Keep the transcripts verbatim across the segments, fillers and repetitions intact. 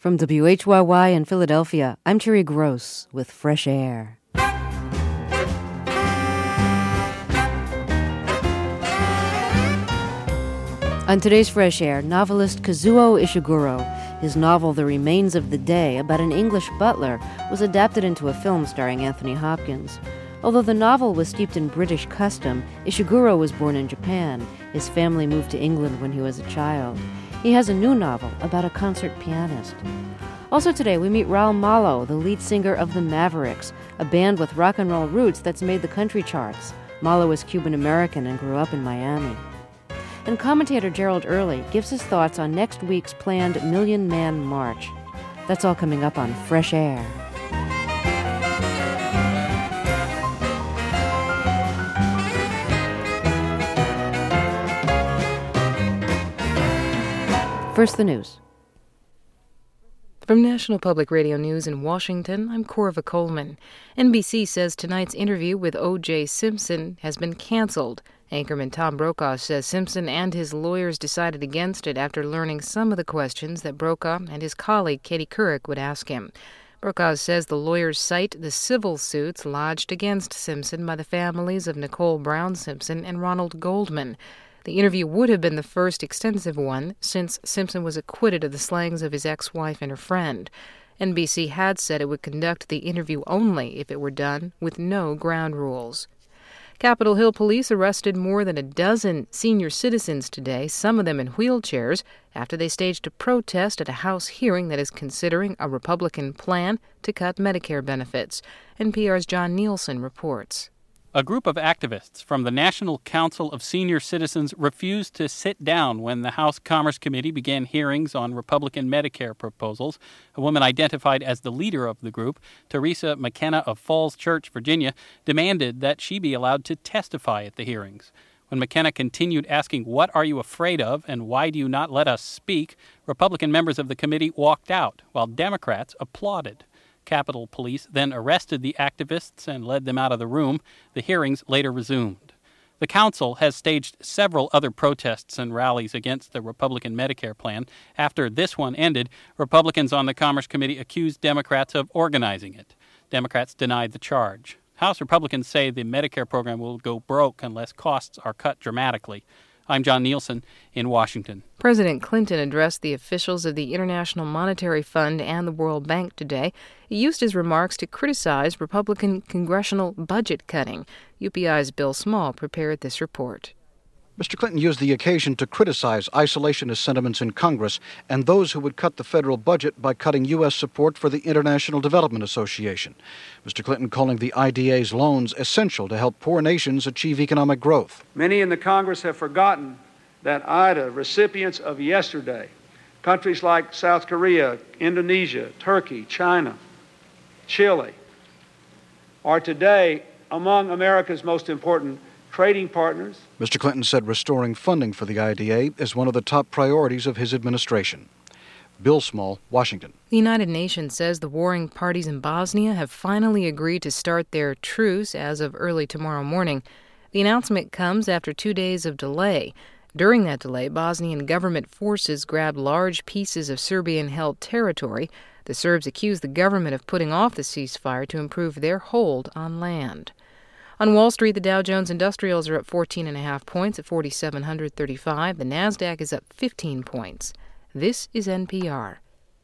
From W H Y Y in Philadelphia, I'm Terry Gross with Fresh Air. On today's Fresh Air, novelist Kazuo Ishiguro. His novel The Remains of the Day, about an English butler, was adapted into a film starring Anthony Hopkins. Although the novel was steeped in British custom, Ishiguro was born in Japan. His family moved to England when he was a child. He has a new novel about a concert pianist. Also today, we meet Raul Malo, the lead singer of the Mavericks, a band with rock and roll roots that's made the country charts. Malo is Cuban-American and grew up in Miami. And commentator Gerald Early gives his thoughts on next week's planned Million Man March. That's all coming up on Fresh Air. First, the news. From National Public Radio News in Washington, I'm Corva Coleman. N B C says tonight's interview with O J. Simpson has been canceled. Anchorman Tom Brokaw says Simpson and his lawyers decided against it after learning some of the questions that Brokaw and his colleague Katie Couric would ask him. Brokaw says the lawyers cite the civil suits lodged against Simpson by the families of Nicole Brown Simpson and Ronald Goldman. The interview would have been the first extensive one since Simpson was acquitted of the slayings of his ex-wife and her friend. N B C had said it would conduct the interview only if it were done with no ground rules. Capitol Hill police arrested more than a dozen senior citizens today, some of them in wheelchairs, after they staged a protest at a House hearing that is considering a Republican plan to cut Medicare benefits. N P R's John Nielsen reports. A group of activists from the National Council of Senior Citizens refused to sit down when the House Commerce Committee began hearings on Republican Medicare proposals. A woman identified as the leader of the group, Teresa McKenna of Falls Church, Virginia, demanded that she be allowed to testify at the hearings. When McKenna continued asking, "What are you afraid of and why do you not let us speak?" Republican members of the committee walked out, while Democrats applauded. Capitol Police then arrested the activists and led them out of the room. The hearings later resumed. The council has staged several other protests and rallies against the Republican Medicare plan. After this one ended, Republicans on the Commerce Committee accused Democrats of organizing it. Democrats denied the charge. House Republicans say the Medicare program will go broke unless costs are cut dramatically. I'm John Nielsen in Washington. President Clinton addressed the officials of the International Monetary Fund and the World Bank today. He used his remarks to criticize Republican congressional budget cutting. U P I's Bill Small prepared this report. Mister Clinton used the occasion to criticize isolationist sentiments in Congress and those who would cut the federal budget by cutting U S support for the International Development Association. Mister Clinton calling the I D A's loans essential to help poor nations achieve economic growth. Many in the Congress have forgotten that I D A recipients of yesterday, countries like South Korea, Indonesia, Turkey, China, Chile, are today among America's most important trading partners. Mister Clinton said restoring funding for the I D A is one of the top priorities of his administration. Bill Small, Washington. The United Nations says the warring parties in Bosnia have finally agreed to start their truce as of early tomorrow morning. The announcement comes after two days of delay. During that delay, Bosnian government forces grabbed large pieces of Serbian-held territory. The Serbs accuse the government of putting off the ceasefire to improve their hold on land. On Wall Street, the Dow Jones Industrials are up fourteen and a half points at four thousand seven hundred thirty-five. The Nasdaq is up fifteen points. This is N P R.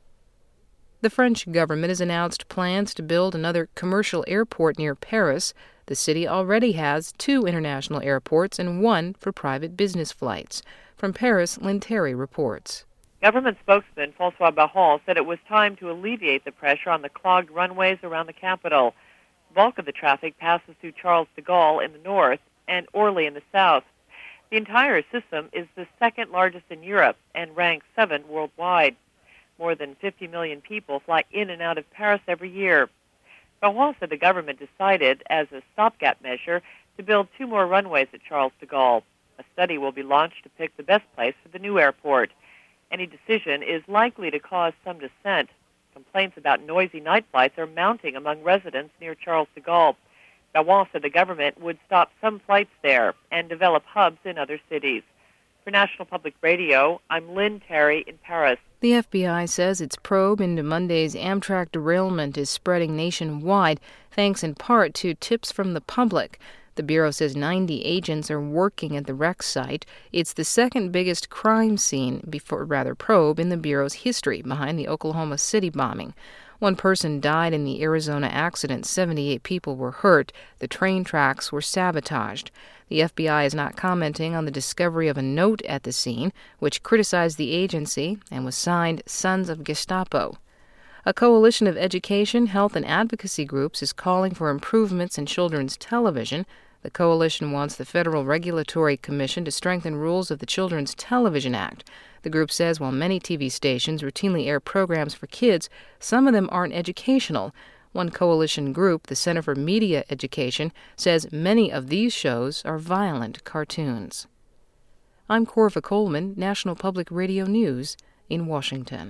The French government has announced plans to build another commercial airport near Paris. The city already has two international airports and one for private business flights. From Paris, Lynn Terry reports. Government spokesman François Bayrou said it was time to alleviate the pressure on the clogged runways around the capital. The bulk of the traffic passes through Charles de Gaulle in the north and Orly in the south. The entire system is the second largest in Europe and ranks seventh worldwide. More than fifty million people fly in and out of Paris every year. Bayrou said the government decided, as a stopgap measure, to build two more runways at Charles de Gaulle. A study will be launched to pick the best place for the new airport. Any decision is likely to cause some dissent. Complaints about noisy night flights are mounting among residents near Charles de Gaulle. Bayrou said the government would stop some flights there and develop hubs in other cities. For National Public Radio, I'm Lynn Terry in Paris. The F B I says its probe into Monday's Amtrak derailment is spreading nationwide, thanks in part to tips from the public. The Bureau says ninety agents are working at the wreck site. It's the second biggest crime scene, before rather probe, in the Bureau's history, behind the Oklahoma City bombing. One person died in the Arizona accident. seventy-eight people were hurt. The train tracks were sabotaged. The F B I is not commenting on the discovery of a note at the scene, which criticized the agency and was signed Sons of Gestapo. A coalition of education, health, and advocacy groups is calling for improvements in children's television. The coalition wants the Federal Regulatory Commission to strengthen rules of the Children's Television Act. The group says while many T V stations routinely air programs for kids, some of them aren't educational. One coalition group, the Center for Media Education, says many of these shows are violent cartoons. I'm Corva Coleman, National Public Radio News in Washington.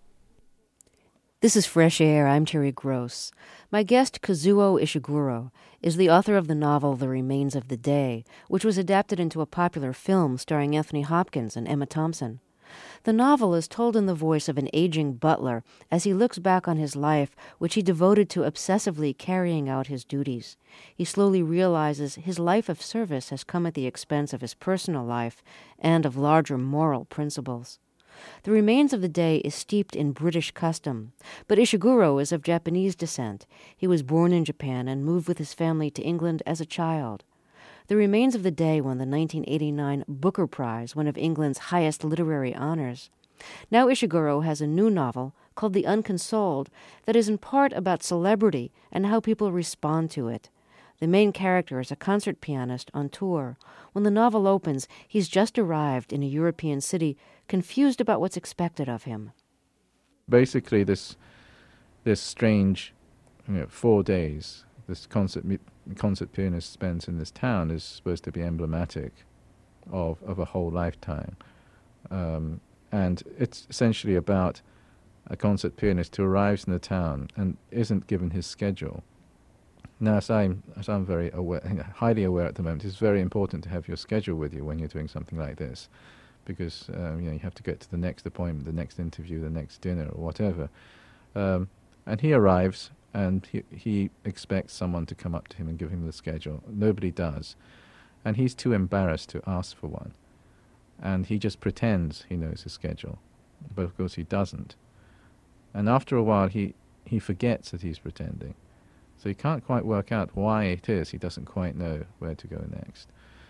This is Fresh Air. I'm Terry Gross. My guest, Kazuo Ishiguro, is the author of the novel The Remains of the Day, which was adapted into a popular film starring Anthony Hopkins and Emma Thompson. The novel is told in the voice of an aging butler as he looks back on his life, which he devoted to obsessively carrying out his duties. He slowly realizes his life of service has come at the expense of his personal life and of larger moral principles. The Remains of the Day is steeped in British custom, but Ishiguro is of Japanese descent. He was born in Japan and moved with his family to England as a child. The Remains of the Day won the nineteen eighty-nine Booker Prize, one of England's highest literary honors. Now Ishiguro has a new novel called The Unconsoled that is in part about celebrity and how people respond to it. The main character is a concert pianist on tour. When the novel opens, he's just arrived in a European city, confused about what's expected of him. Basically, this this strange, you know, four days this concert concert pianist spends in this town is supposed to be emblematic of of a whole lifetime, um, and it's essentially about a concert pianist who arrives in the town and isn't given his schedule. Now, as I'm, as I'm very aware, highly aware at the moment, it's very important to have your schedule with you when you're doing something like this, because um, you know you have to get to the next appointment, the next interview, the next dinner, or whatever. Um, and he arrives, and he he expects someone to come up to him and give him the schedule. Nobody does, and he's too embarrassed to ask for one, and he just pretends he knows his schedule, but of course he doesn't. And after a while, he he forgets that he's pretending. So he can't quite work out why it is he doesn't quite know where to go next.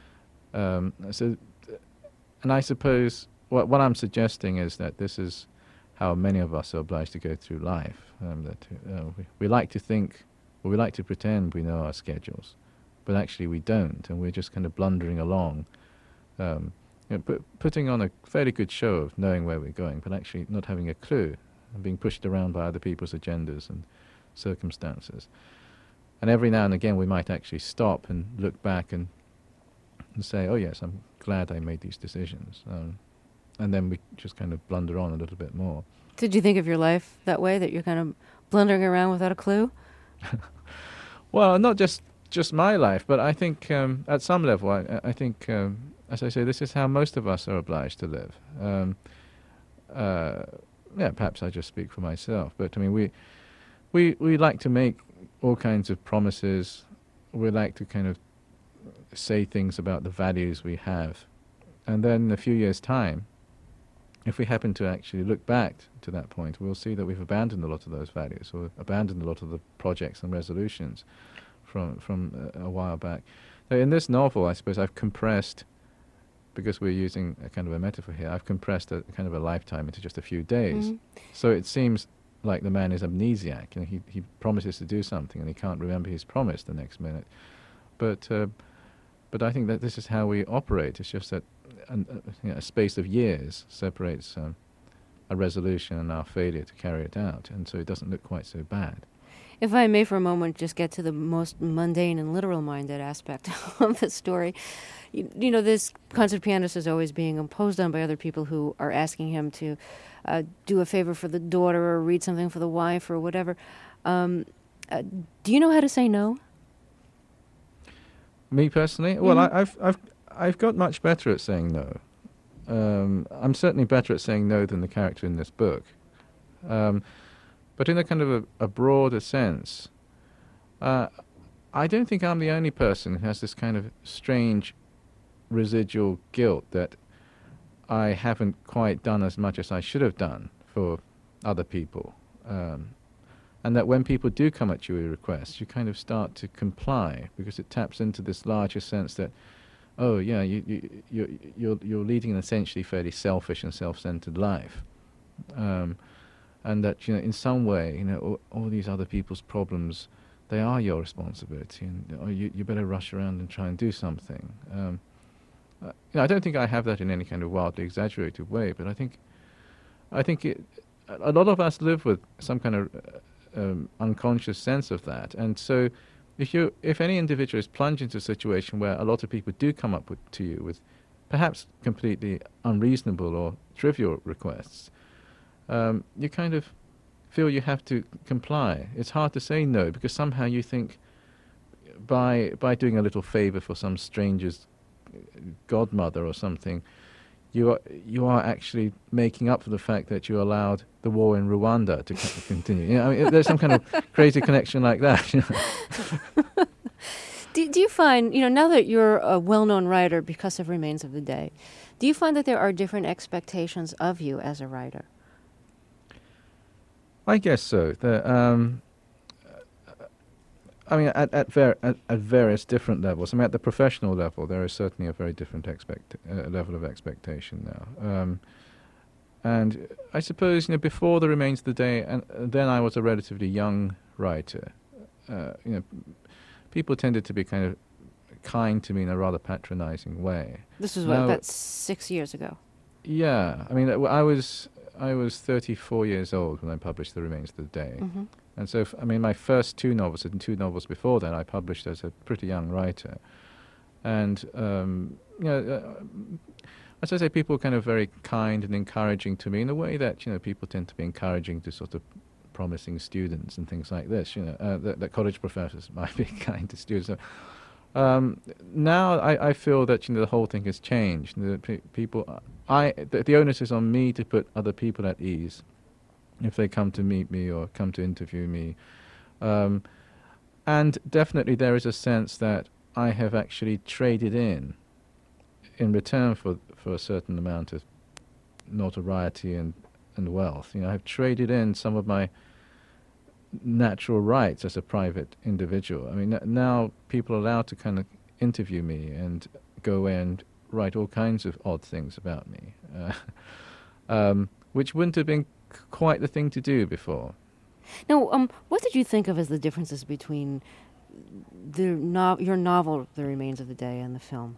Um, so, and I suppose what, what I'm suggesting is that this is how many of us are obliged to go through life. Um, that uh, we, we like to think, or we like to pretend we know our schedules, but actually we don't, and we're just kind of blundering along, um, you know, put, putting on a fairly good show of knowing where we're going, but actually not having a clue, and being pushed around by other people's agendas and circumstances. And every now and again we might actually stop and look back and, and say, oh yes, I'm glad I made these decisions. Um, and then we just kind of blunder on a little bit more. Did you think of your life that way, that you're kind of blundering around without a clue? Well, not just, just my life, but I think um, at some level, I, I think, um, as I say, this is how most of us are obliged to live. Um, uh, yeah, perhaps I just speak for myself, but I mean, we we we like to make all kinds of promises. We like to kind of say things about the values we have. And then in a few years' time, if we happen to actually look back to that point, we'll see that we've abandoned a lot of those values, or abandoned a lot of the projects and resolutions from from a, a while back. Now, in this novel, I suppose I've compressed, because we're using a kind of a metaphor here, I've compressed a kind of a lifetime into just a few days. Mm-hmm. So it seems like the man is amnesiac. You know, he he promises to do something and he can't remember his promise the next minute. But uh, but I think that this is how we operate. It's just that an, uh, you know, a space of years separates um, a resolution and our failure to carry it out, and so it doesn't look quite so bad. If I may for a moment just get to the most mundane and literal-minded aspect of the story. You, you know, this concert pianist is always being imposed on by other people who are asking him to uh, do a favor for the daughter or read something for the wife or whatever. Um, uh, do you know how to say no? Me personally? Mm-hmm. Well, I, I've I've I've got much better at saying no. Um, I'm certainly better at saying no than the character in this book. Um, but in a kind of a, a broader sense, uh, I don't think I'm the only person who has this kind of strange residual guilt that I haven't quite done as much as I should have done for other people. Um, and that when people do come at you with requests, you kind of start to comply because it taps into this larger sense that, oh yeah, you, you, you're, you're, you're leading an essentially fairly selfish and self-centered life. Um, and that, you know, in some way, you know, all, all these other people's problems, they are your responsibility, and oh, you, you better rush around and try and do something. Um, uh, you know, I don't think I have that in any kind of wildly exaggerated way, but I think, I think it, a lot of us live with some kind of uh, um, unconscious sense of that, and so if you, if any individual is plunged into a situation where a lot of people do come up with, to you with perhaps completely unreasonable or trivial requests, um, you kind of feel you have to comply. It's hard to say no because somehow you think by by doing a little favor for some stranger's godmother or something, you are you are actually making up for the fact that you allowed the war in Rwanda to c- continue. You know, I mean, there's some kind of crazy connection like that. You know? do, do you find, you know, now that you're a well-known writer because of Remains of the Day, do you find that there are different expectations of you as a writer? I guess so. The, um, I mean, at at, ver- at at various different levels. I mean, at the professional level, there is certainly a very different expect uh, level of expectation now. Um, and I suppose, you know, before The Remains of the Day, and uh, then I was a relatively young writer. Uh, you know, people tended to be kind of kind to me in a rather patronizing way. This was what, now, about six years ago. Yeah, I mean, I was. I was thirty-four years old when I published The Remains of the Day. Mm-hmm. And so, f- I mean, my first two novels and two novels before that I published as a pretty young writer. And, um, you know, uh, as I say, people were kind of very kind and encouraging to me in a way that, you know, people tend to be encouraging to sort of promising students and things like this, you know, uh, that, that college professors might be kind to students. So, Um, now I, I feel that, you know, the whole thing has changed. The pe- people, I the, the onus is on me to put other people at ease if they come to meet me or come to interview me. Um, and definitely there is a sense that I have actually traded in, in return for, for a certain amount of notoriety and, and wealth. You know, I've traded in some of my natural rights as a private individual. I mean, n- now people are allowed to kind of interview me and go away and write all kinds of odd things about me, uh, um, which wouldn't have been c- quite the thing to do before. Now, um, what did you think of as the differences between the no- your novel, The Remains of the Day, and the film?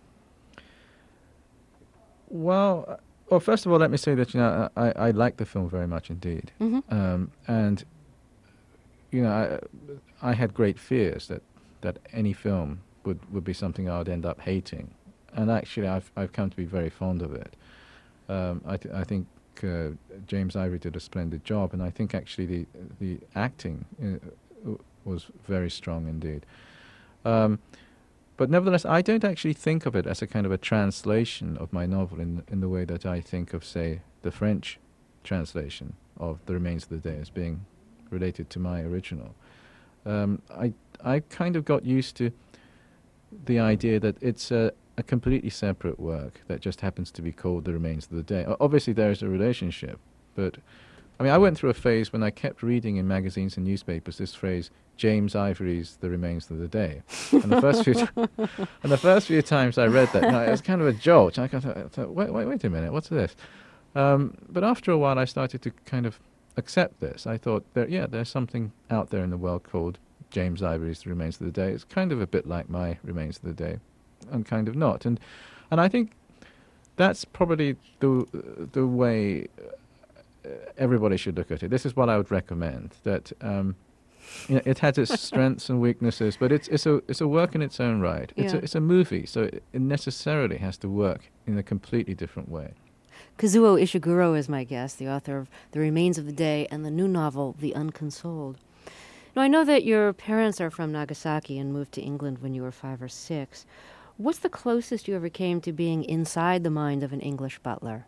Well, uh, well, first of all, let me say that, you know, I, I like the film very much indeed. Mm-hmm. Um, and you know, I, I had great fears that, that any film would, would be something I would end up hating, and actually, I've I've come to be very fond of it. Um, I th- I think uh, James Ivory did a splendid job, and I think actually the the acting uh, was very strong indeed. Um, but nevertheless, I don't actually think of it as a kind of a translation of my novel in in the way that I think of, say, the French translation of The Remains of the Day as being related to my original. Um, I I kind of got used to the idea that it's a, a completely separate work that just happens to be called The Remains of the Day. O- obviously there is a relationship, but I mean I went through a phase when I kept reading in magazines and newspapers this phrase, James Ivory's The Remains of the Day. And the first few t- and the first few times I read that, you know, it was kind of a jolt. I thought, I thought wait, wait, wait a minute, what's this? Um, but after a while I started to kind of accept this. I thought, that, yeah, there's something out there in the world called James Ivory's The Remains of the Day. It's kind of a bit like my Remains of the Day, and kind of not. And and I think that's probably the the way everybody should look at it. This is what I would recommend. That um, you know, it has its strengths and weaknesses, but it's it's a it's a work in its own right. It's yeah. a, it's a movie, so it, it necessarily has to work in a completely different way. Kazuo Ishiguro is my guest, the author of The Remains of the Day and the new novel, The Unconsoled. Now, I know that your parents are from Nagasaki and moved to England when you were five or six. What's the closest you ever came to being inside the mind of an English butler?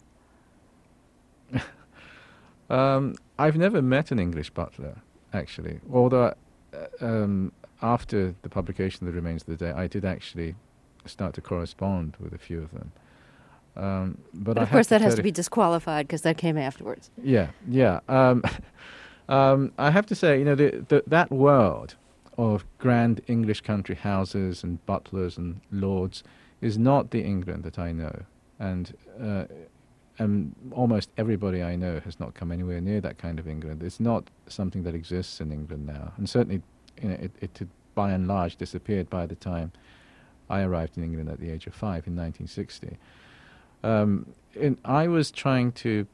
um, I've never met an English butler, actually. Although uh, um, after the publication of The Remains of the Day, I did actually start to correspond with a few of them. Um, but but I of course, that has to to be disqualified because that came afterwards. Yeah, yeah. Um, um, I have to say, you know, the, the, that world of grand English country houses and butlers and lords is not the England that I know, and uh, and almost everybody I know has not come anywhere near that kind of England. It's not something that exists in England now, and certainly, you know, it, it had by and large disappeared by the time I arrived in England at the age of five in nineteen sixty. Um, and I was trying to,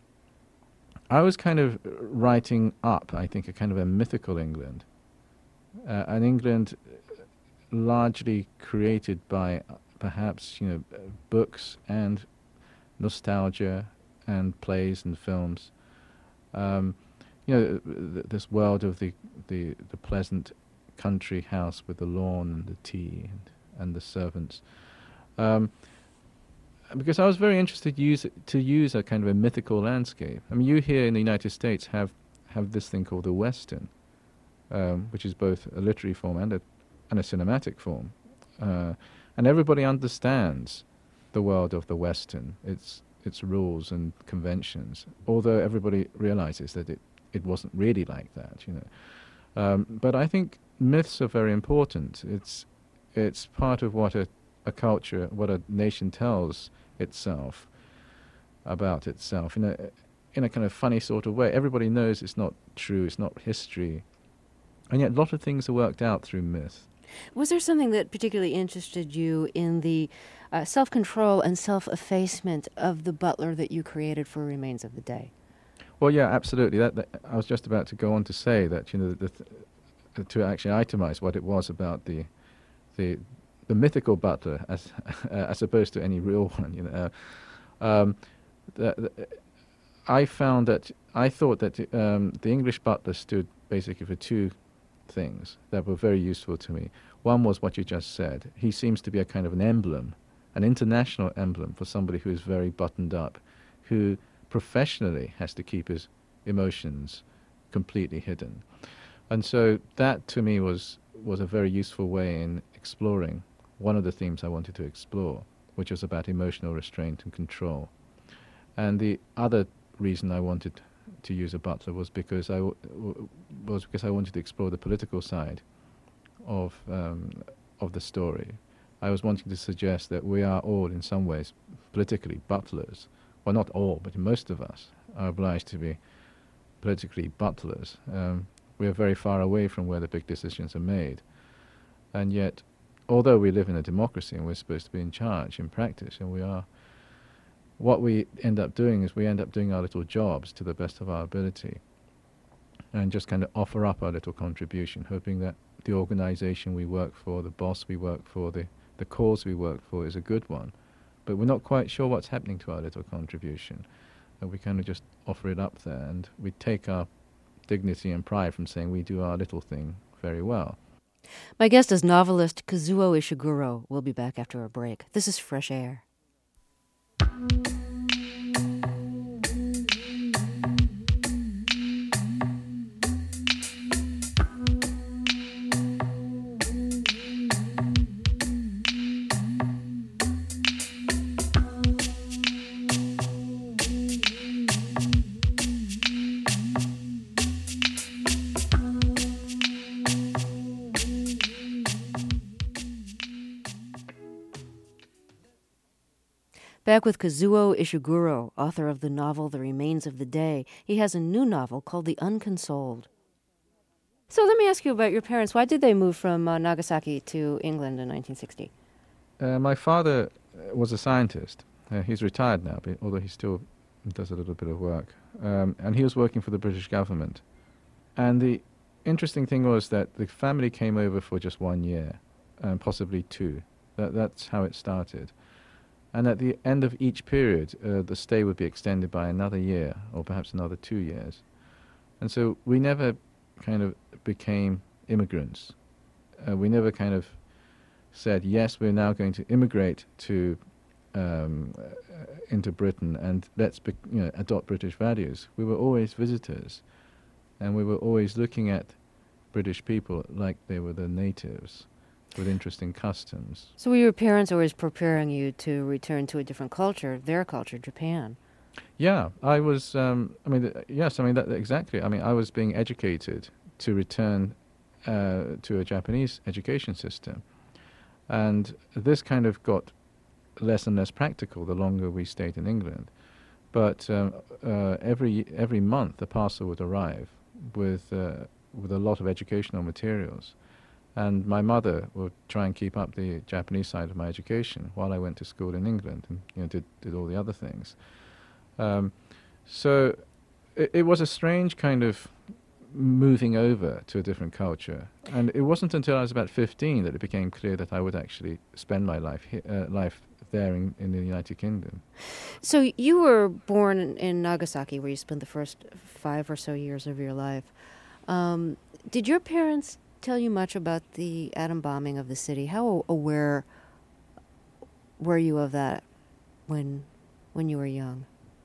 I was kind of writing up, I think, a kind of a mythical England, uh, an England largely created by uh, perhaps, you know, uh, books and nostalgia and plays and films. Um, you know, th- this world of the, the the pleasant country house with the lawn and the tea and, and the servants. Um, Because I was very interested use, to use a kind of a mythical landscape. I mean, you here in the United States have, have this thing called the Western, um, which is both a literary form and a, and a cinematic form. Uh, and everybody understands the world of the Western, its, its rules and conventions, although everybody realizes that it, it wasn't really like that, you know. Um, but I think myths are very important. It's, it's part of what a a culture, what a nation tells itself about itself in a in a kind of funny sort of way. Everybody knows it's not true, it's not history, and yet a lot of things are worked out through myth. Was there something that particularly interested you in the uh, self-control and self-effacement of the butler that you created for Remains of the Day? Well, yeah, absolutely. That, that I was just about to go on to say that, you know, the, the, to actually itemize what it was about the the the mythical butler, as uh, as opposed to any real one, you know. Uh, um, the, the, I found that I thought that um, the English butler stood basically for two things that were very useful to me. One was what you just said. He seems to be a kind of an emblem, an international emblem for somebody who is very buttoned up, who professionally has to keep his emotions completely hidden. And so that to me was was a very useful way in exploring one of the themes I wanted to explore, which was about emotional restraint and control. And the other reason I wanted to use a butler was because I w- w- was because I wanted to explore the political side of um, of the story. I was wanting to suggest that we are all, in some ways, politically butlers. Well, not all, but most of us are obliged to be politically butlers. Um, we are very far away from where the big decisions are made, and yet, although we live in a democracy and we're supposed to be in charge in practice, and we are, what we end up doing is we end up doing our little jobs to the best of our ability and just kind of offer up our little contribution, hoping that the organization we work for, the boss we work for, the, the cause we work for is a good one. But we're not quite sure what's happening to our little contribution. And we kind of just offer it up there, and we take our dignity and pride from saying we do our little thing very well. My guest is novelist Kazuo Ishiguro. We'll be back after a break. This is Fresh Air. Back with Kazuo Ishiguro, author of the novel The Remains of the Day. He has a new novel called The Unconsoled. So let me ask you about your parents. Why did they move from uh, Nagasaki to England in nineteen sixty? Uh, my father was a scientist. Uh, he's retired now, but although he still does a little bit of work. Um, and he was working for the British government. And the interesting thing was that the family came over for just one year, and possibly two. That, that's how it started. And at the end of each period, uh, the stay would be extended by another year, or perhaps another two years. And so we never kind of became immigrants. Uh, we never kind of said, yes, we're now going to immigrate to um, uh, into Britain and let's be, you know, adopt British values. We were always visitors, and we were always looking at British people like they were the natives, with interesting customs. So were your parents always preparing you to return to a different culture, their culture, Japan? Yeah, I was, um, I mean, th- yes, I mean, that, exactly. I mean, I was being educated to return uh, to a Japanese education system. And this kind of got less and less practical the longer we stayed in England. But um, uh, every every month a parcel would arrive with uh, with a lot of educational materials. And my mother would try and keep up the Japanese side of my education while I went to school in England and, you know, did, did all the other things. Um, so it, it was a strange kind of moving over to a different culture. And it wasn't until I was about fifteen that it became clear that I would actually spend my life hi- uh, life there in, in the United Kingdom. So you were born in, in Nagasaki, where you spent the first five or so years of your life. Um, did your parents tell you much about the atom bombing of the city? How aware were you of that when when you were young?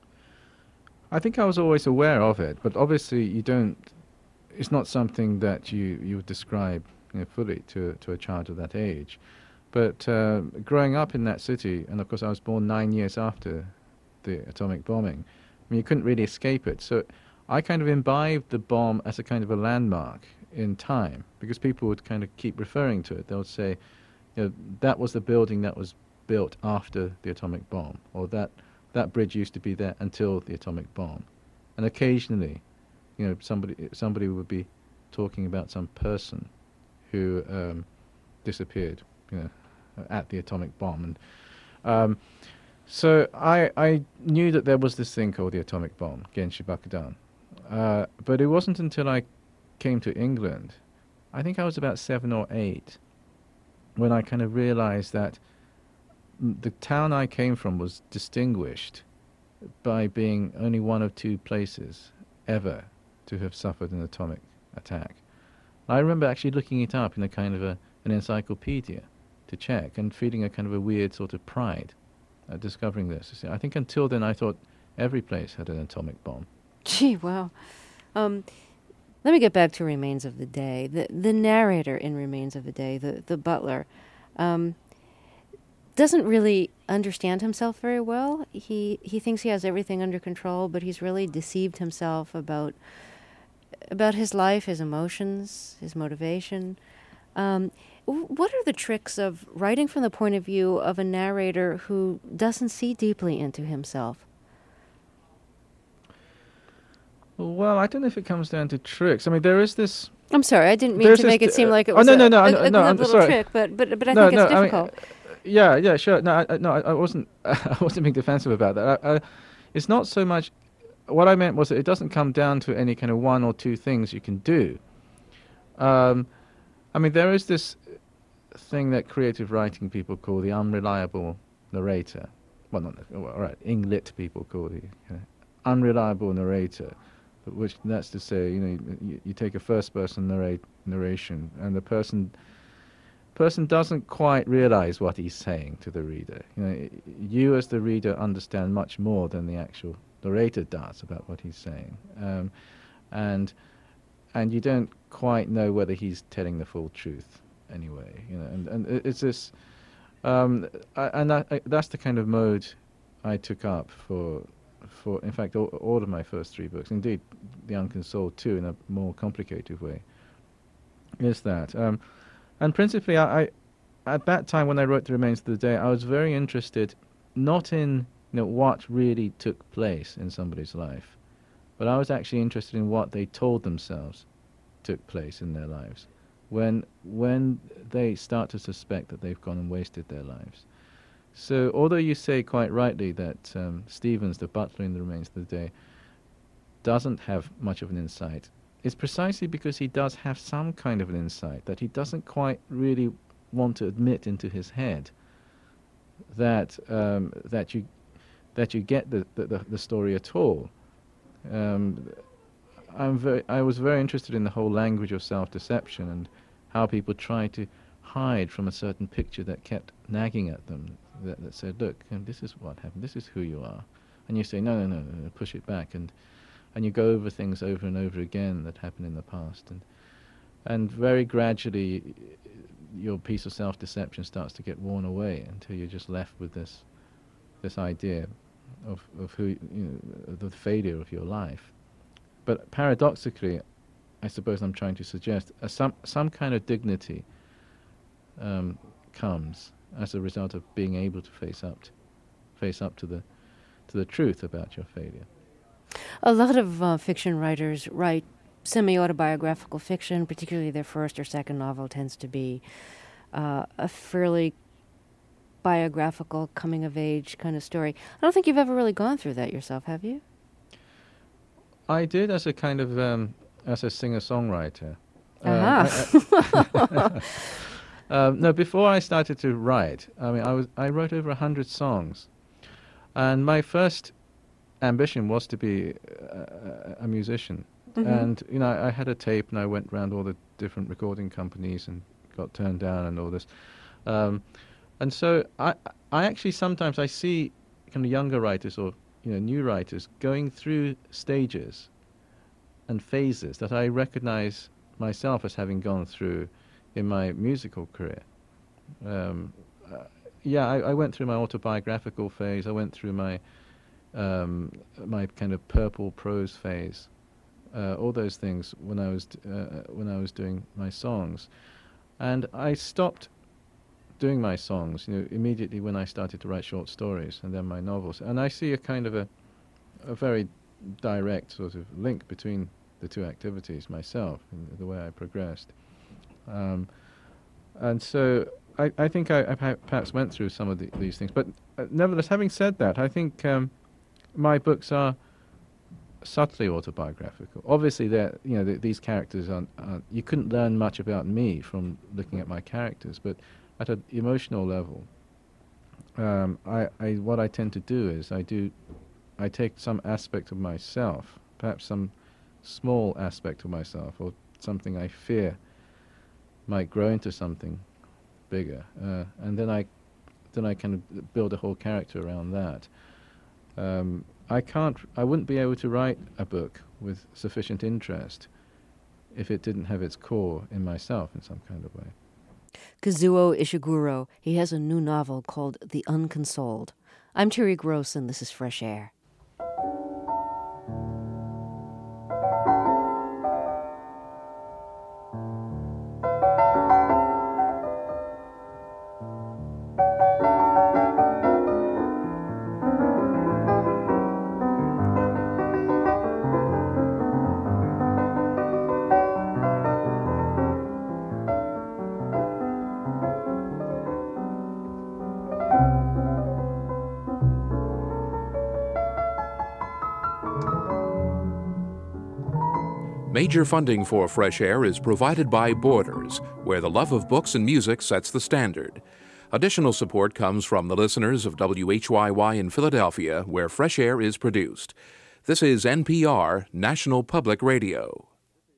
I think I was always aware of it, but obviously you don't. It's not something that you, you would describe, you know, fully to to a child of that age. But uh, growing up in that city, and of course I was born nine years after the atomic bombing, I mean, you couldn't really escape it. So I kind of imbibed the bomb as a kind of a landmark in time, because people would kind of keep referring to it. They would say, you know, that was the building that was built after the atomic bomb, or that that bridge used to be there until the atomic bomb. And occasionally, you know, somebody somebody would be talking about some person who um, disappeared, you know, at the atomic bomb. And um, so I I knew that there was this thing called the atomic bomb, Genshi Bakudan. Uh, but it wasn't until I came to England, I think I was about seven or eight, when I kind of realized that the town I came from was distinguished by being only one of two places ever to have suffered an atomic attack. I remember actually looking it up in a kind of a, an encyclopedia to check and feeling a kind of a weird sort of pride at discovering this. I think until then I thought every place had an atomic bomb. Gee, wow. Um, let me get back to Remains of the Day. The the narrator in Remains of the Day, the, the butler, um, doesn't really understand himself very well. He he thinks he has everything under control, but he's really deceived himself about about his life, his emotions, his motivation. Um, w- what are the tricks of writing from the point of view of a narrator who doesn't see deeply into himself? Well, I don't know if it comes down to tricks. I mean, there is this... I'm sorry, I didn't mean There's to make this, it seem uh, like it oh, was no, a, no, no, a, no, a no, good I'm little sorry. trick, but but but I no, think no, it's difficult. I mean, uh, yeah, yeah, sure. No, I, no, I, I wasn't. I wasn't being defensive about that. I, I, it's not so much. What I meant was that it doesn't come down to any kind of one or two things you can do. Um, I mean, there is this thing that creative writing people call the unreliable narrator. Well, not well, all right. Ing-lit people call the uh, unreliable narrator. Which that's to say, you know, you, you take a first-person narrate, narration, and the person person doesn't quite realize what he's saying to the reader. You know, you as the reader understand much more than the actual narrator does about what he's saying, um, and and you don't quite know whether he's telling the full truth anyway. You know, and and it's this, um, I, and that, I, that's the kind of mode I took up for. For, in fact, all, all of my first three books, indeed, The Unconsoled too, in a more complicated way, is that. Um, and principally, I, I, at that time when I wrote The Remains of the Day, I was very interested not in, you know, what really took place in somebody's life, but I was actually interested in what they told themselves took place in their lives, when when they start to suspect that they've gone and wasted their lives. So, although you say quite rightly that um, Stevens, the butler in The Remains of the Day, doesn't have much of an insight, it's precisely because he does have some kind of an insight that he doesn't quite really want to admit into his head that um, that you that you get the the, the story at all. Um, I'm very I was very interested in the whole language of self-deception and how people try to hide from a certain picture that kept nagging at them, that, that said, look, and this is what happened, this is who you are. And you say, no, no, no, no, push it back. And and you go over things over and over again that happened in the past. And and very gradually, your piece of self-deception starts to get worn away until you're just left with this this idea of, of who, you know, the failure of your life. But paradoxically, I suppose I'm trying to suggest, uh, some some kind of dignity um, comes as a result of being able to face up to, face up to the to the truth about your failure. A lot of uh, fiction writers write semi-autobiographical fiction, particularly their first or second novel tends to be uh, a fairly biographical, coming-of-age kind of story. I don't think you've ever really gone through that yourself, have you? I did as a kind of, um, as a singer-songwriter. Uh-huh. Um, I, I, um, no, before I started to write, I mean, I was I wrote over a hundred songs, and my first ambition was to be a, a musician. Mm-hmm. And you know, I, I had a tape, and I went around all the different recording companies and got turned down and all this. Um, and so I, I actually sometimes I see kind of younger writers or you know new writers going through stages and phases that I recognize myself as having gone through in my musical career. Um, uh, yeah, I, I went through my autobiographical phase. I went through my um, my kind of purple prose phase. Uh, all those things when I was uh, when I was doing my songs, and I stopped doing my songs, you know, immediately when I started to write short stories and then my novels. And I see a kind of a a very direct sort of link between the two activities myself and the way I progressed. Um, and so I, I think I, I perhaps went through some of the, these things. But uh, nevertheless, having said that, I think um, my books are subtly autobiographical. Obviously, they're, you know, the, these characters aren't, aren't, you couldn't learn much about me from looking at my characters, but at an emotional level, um, I, I, what I tend to do is I do, I take some aspect of myself, perhaps some small aspect of myself, or something I fear might grow into something bigger, uh, and then I, then I kind of build a whole character around that. Um, I can't, I wouldn't be able to write a book with sufficient interest if it didn't have its core in myself in some kind of way. Kazuo Ishiguro. He has a new novel called The Unconsoled. I'm Terry Gross, and this is Fresh Air. Major funding for Fresh Air is provided by Borders, where the love of books and music sets the standard. Additional support comes from the listeners of W H Y Y in Philadelphia, where Fresh Air is produced. This is N P R, National Public Radio.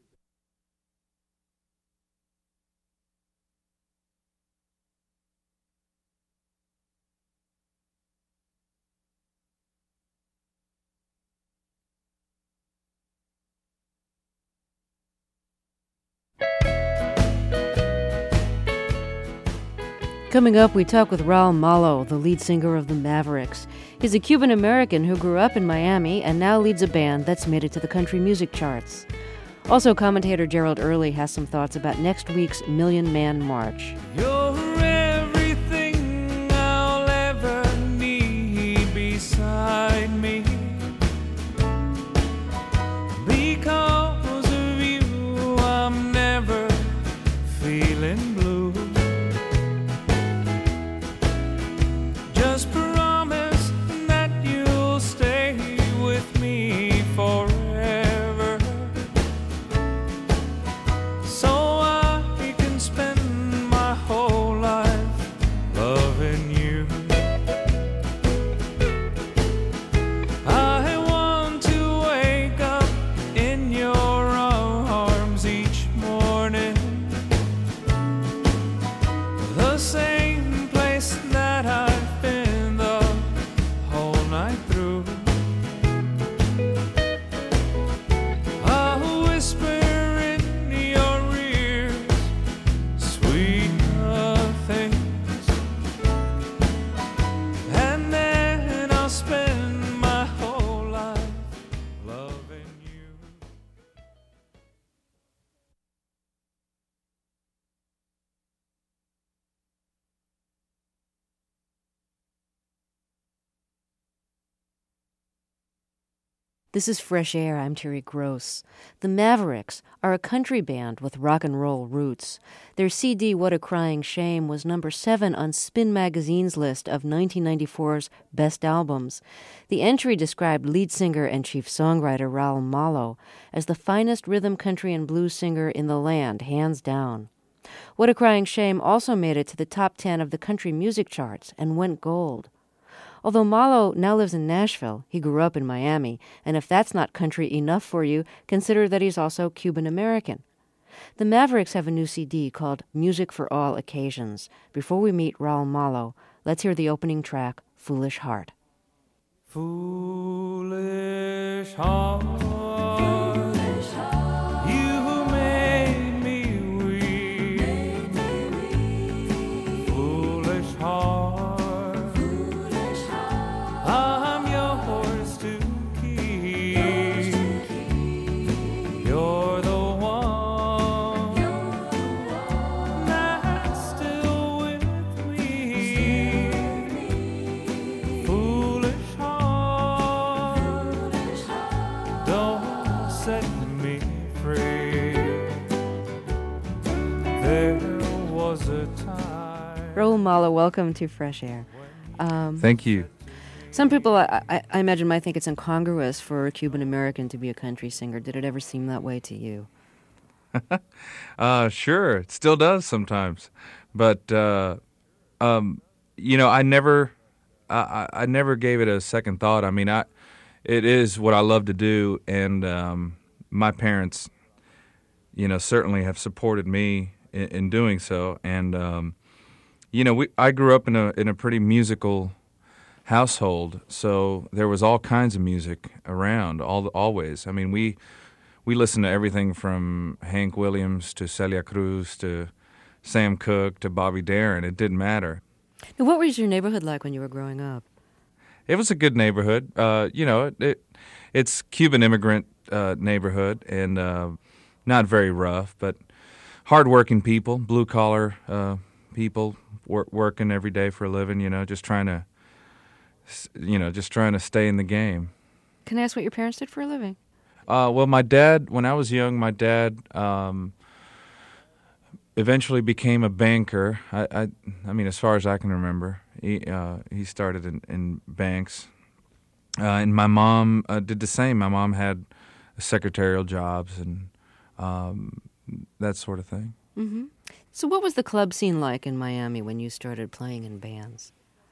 Coming up, we talk with Raul Malo, the lead singer of the Mavericks. He's a Cuban-American who grew up in Miami and now leads a band that's made it to the country music charts. Also, commentator Gerald Early has some thoughts about next week's Million Man March. You're everything I'll ever need beside me. Because of you, I'm never feeling blue. Just promise that you'll stay with me forever, so I can spend my whole life I'll spend my whole life loving you. This is Fresh Air. I'm Terry Gross. The Mavericks are a country band with rock and roll roots. Their C D, What a Crying Shame, was number seven on Spin Magazine's list of nineteen ninety-four's best albums. The entry described lead singer and chief songwriter Raul Malo as the finest rhythm, country, and blues singer in the land, hands down. What a Crying Shame also made it to the top ten of the country music charts and went gold. Although Malo now lives in Nashville, he grew up in Miami, and if that's not country enough for you, consider that he's also Cuban-American. The Mavericks have a new C D called Music for All Occasions. Before we meet Raul Malo, let's hear the opening track, Foolish Heart. Foolish heart, foolish heart, you made me weak. Foolish heart, foolish heart, I'm yours to keep. Yours to keep. You're the one, you're the one that's still with me. Still with me. Foolish heart, foolish heart, don't set me free. There was a time. Raul Malo, welcome to Fresh Air. Um, Thank you. Some people, I, I, I imagine, might think it's incongruous for a Cuban-American to be a country singer. Did it ever seem that way to you? Uh, sure, it still does sometimes, but uh, um, you know, I never, I, I I never gave it a second thought. I mean, I, it is what I love to do, and um, my parents, you know, certainly have supported me in, in doing so. And um, you know, we I grew up in a in a pretty musical household, so there was all kinds of music around, all always. I mean, we. We listened to everything from Hank Williams to Celia Cruz to Sam Cooke to Bobby Darin. It didn't matter. Now, what was your neighborhood like when you were growing up? It was a good neighborhood. Uh, you know, it, it it's Cuban immigrant uh, neighborhood, and uh, not very rough, but hardworking people, blue collar uh, people wor- working every day for a living. You know, just trying to, you know, just trying to stay in the game. Can I ask what your parents did for a living? Uh, well, my dad, when I was young, my dad um, eventually became a banker. I, I, I mean, as far as I can remember, he uh, he started in, in banks, uh, and my mom uh, did the same. My mom had secretarial jobs and um, that sort of thing. Mm-hmm. So, what was the club scene like in Miami when you started playing in bands?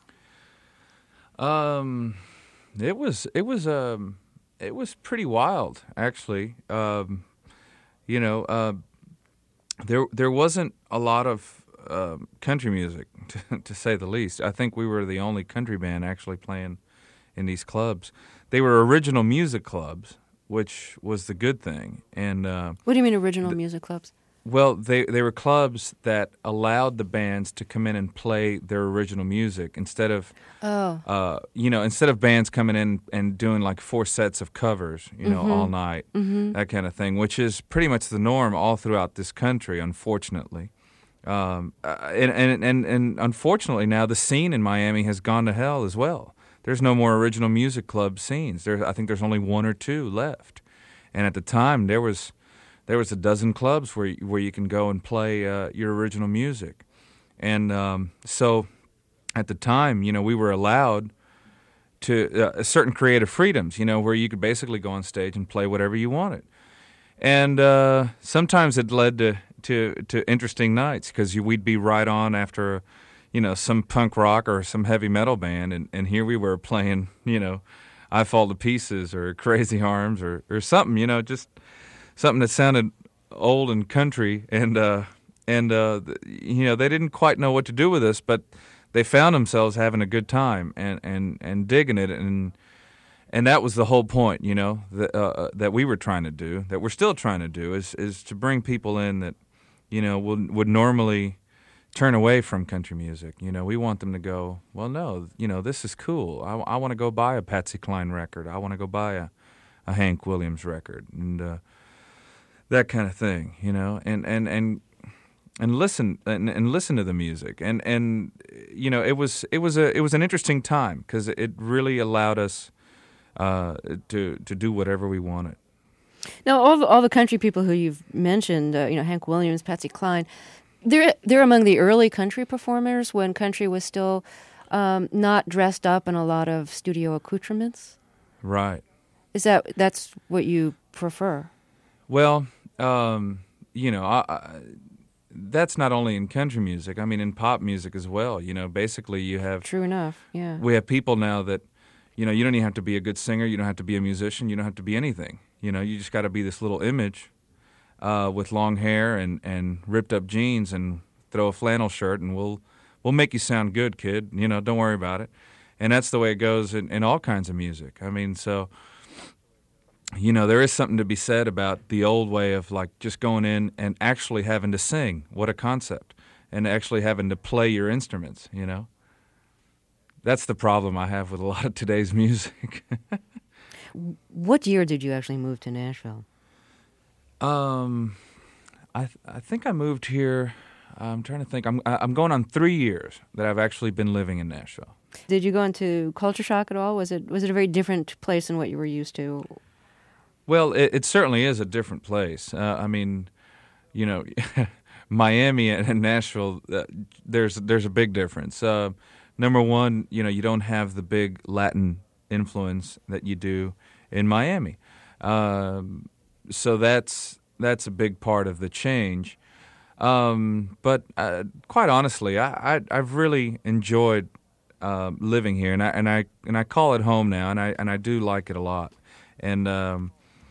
Um, it was it was um. It was pretty wild, actually. Um, you know, uh, there there wasn't a lot of uh, country music, to, to say the least. I think we were the only country band actually playing in these clubs. They were original music clubs, which was the good thing. And uh, what do you mean original th- music clubs? Well, they they were clubs that allowed the bands to come in and play their original music instead of, oh. uh, you know, instead of bands coming in and doing like four sets of covers, you know, mm-hmm. all night, mm-hmm. that kind of thing, which is pretty much the norm all throughout this country, unfortunately. Um, and, and and and unfortunately now the scene in Miami has gone to hell as well. There's no more original music club scenes. There, I think there's only one or two left, and at the time there was. There was a dozen clubs where where you can go and play uh, your original music, and um, so at the time, you know, we were allowed to uh, certain creative freedoms, you know, where you could basically go on stage and play whatever you wanted, and uh, sometimes it led to to, to interesting nights because we'd be right on after, you know, some punk rock or some heavy metal band, and, and here we were playing, you know, I Fall to Pieces or Crazy Arms or or something, you know, just. Something that sounded old and country, and uh, and uh, you know they didn't quite know what to do with us, but they found themselves having a good time and, and, and digging it, and and that was the whole point, you know, that uh, that we were trying to do, that we're still trying to do, is is to bring people in that, you know, would would normally turn away from country music. You know, we want them to go, well, no, you know, this is cool. I, I want to go buy a Patsy Cline record. I want to go buy a, a Hank Williams record, and uh, that kind of thing, you know, and and and and listen and, and listen to the music, and and you know, it was it was a it was an interesting time because it really allowed us uh, to to do whatever we wanted. Now, all the, all the country people who you've mentioned, uh, you know, Hank Williams, Patsy Cline, they're they're among the early country performers when country was still um, not dressed up in a lot of studio accoutrements. Right. Is that that's what you prefer? Well, um, you know, I, I, that's not only in country music. I mean, in pop music as well. You know, basically you have true enough. Yeah. We have people now that, you know, you don't even have to be a good singer. You don't have to be a musician. You don't have to be anything. You know, you just got to be this little image uh, with long hair and, and ripped up jeans and throw a flannel shirt, and we'll we'll make you sound good, kid. You know, don't worry about it. And that's the way it goes in, in all kinds of music. I mean, so, you know, there is something to be said about the old way of, like, just going in and actually having to sing. What a concept. And actually having to play your instruments, you know. That's the problem I have with a lot of today's music. What year did you actually move to Nashville? Um, I th- I think I moved here. I'm trying to think. I'm I'm going on three years that I've actually been living in Nashville. Did you go into culture shock at all? Was it was it a very different place than what you were used to? Well, it, it certainly is a different place. Uh, I mean, you know, Miami and Nashville. Uh, there's there's a big difference. Uh, number one, you know, you don't have the big Latin influence that you do in Miami. Um, so that's that's a big part of the change. Um, but uh, quite honestly, I, I I've really enjoyed uh, living here, and I and I and I call it home now, and I and I do like it a lot. And um,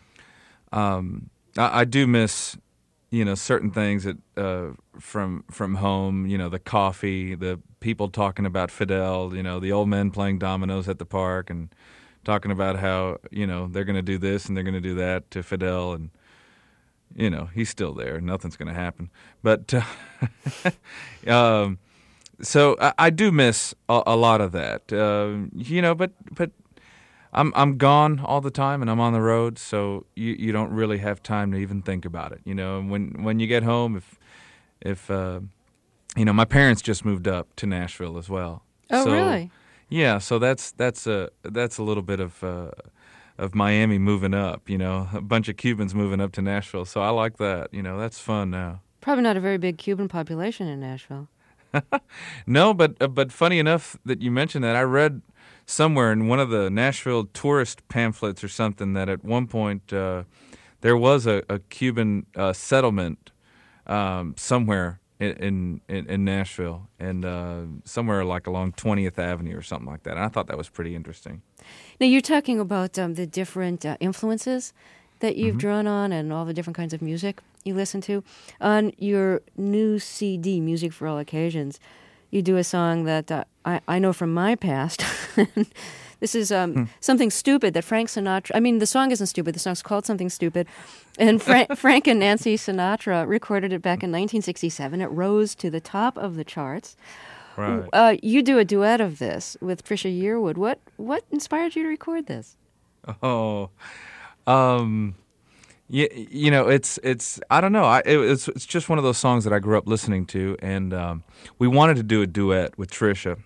um, I, I do miss, you know, certain things that uh, from from home. You know, the coffee, the people talking about Fidel. You know, the old men playing dominoes at the park and talking about how, you know, they're going to do this and they're going to do that to Fidel, and, you know, he's still there. Nothing's going to happen. But uh, um, so I, I do miss a, a lot of that. Uh, you know, but but I'm I'm gone all the time, and I'm on the road, so you, you don't really have time to even think about it. You know, and when when you get home, if if uh, you know, my parents just moved up to Nashville as well. Oh, so, really? Yeah, so that's that's a that's a little bit of uh, of Miami moving up. You know, a bunch of Cubans moving up to Nashville. So I like that. You know, that's fun now. Probably not a very big Cuban population in Nashville. No, but uh, but funny enough that you mentioned that. I read somewhere in one of the Nashville tourist pamphlets or something that at one point uh, there was a, a Cuban uh, settlement um, somewhere in in, in Nashville, and uh, somewhere like along twentieth Avenue or something like that. And I thought that was pretty interesting. Now, you're talking about um, the different uh, influences that you've Mm-hmm. drawn on and all the different kinds of music you listen to. On your new C D, Music for All Occasions, you do a song that uh, I, I know from my past. This is um, hmm. Something Stupid that Frank Sinatra... I mean, the song isn't stupid. The song's called Something Stupid. And Fra- Frank and Nancy Sinatra recorded it back in nineteen sixty-seven. It rose to the top of the charts. Right. Uh, you do a duet of this with Trisha Yearwood. What what inspired you to record this? Oh, um, you, you know, it's it's I don't know. I, it, it's it's just one of those songs that I grew up listening to, and um, we wanted to do a duet with Trisha.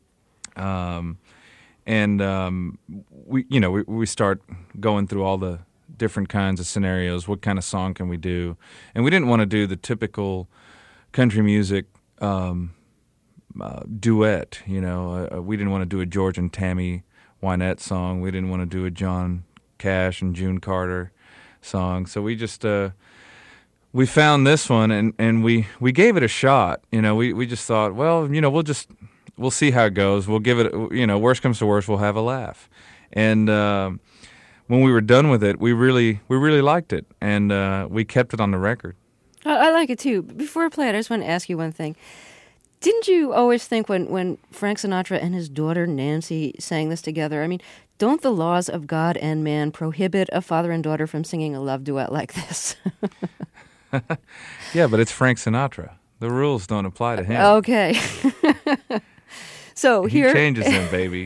Um, and um, we you know we we start going through all the different kinds of scenarios. What kind of song can we do? And we didn't want to do the typical country music um, uh, duet. You know, uh, we didn't want to do a George and Tammy Wynette song. We didn't want to do a John Cash and June Carter song. So we just uh, we found this one, and, and we, we gave it a shot. You know, we, we just thought, well, you know, we'll just we'll see how it goes. We'll give it, you know, worst comes to worst, we'll have a laugh. And uh, when we were done with it, we really we really liked it, and uh, we kept it on the record. I, I like it too. Before I play it, I just want to ask you one thing. Didn't you always think when, when Frank Sinatra and his daughter Nancy sang this together, I mean, don't the laws of God and man prohibit a father and daughter from singing a love duet like this? Yeah, but it's Frank Sinatra. The rules don't apply to him. Okay. So he here changes them, baby.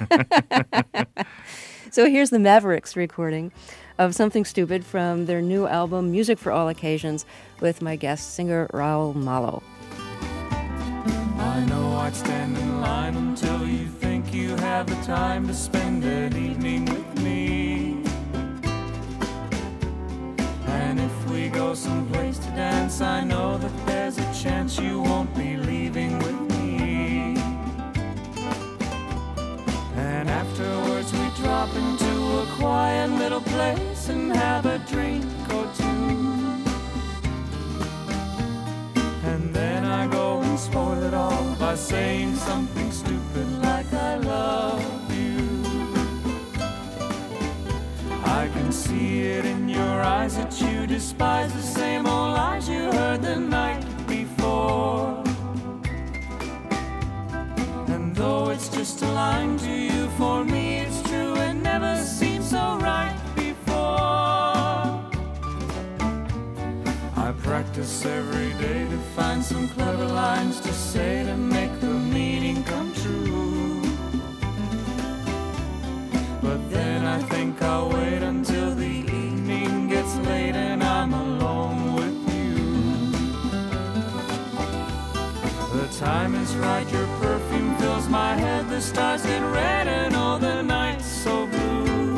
So here's the Mavericks recording of Something Stupid from their new album, Music for All Occasions, with my guest singer Raul Malo. I know I'd stand in line until you think you have the time to spend an evening with me. And if we go someplace to dance, I know that there's a chance you won't be leaving with me. And afterwards we drop into a quiet little place and have a drink or two. And then I go and spoil it all by saying something stupid like I love you. I can see it in your eyes that you despise the same old lies you heard the night before. And though it's just a line to you, for me it's true and never seemed so right before. I practice every day to find some clever lines to say to make the meaning come true. But then I think I'll wait until the evening gets late and I'm alone with you. The time is right, your perfume fills my head, the stars get red and all the night's so blue.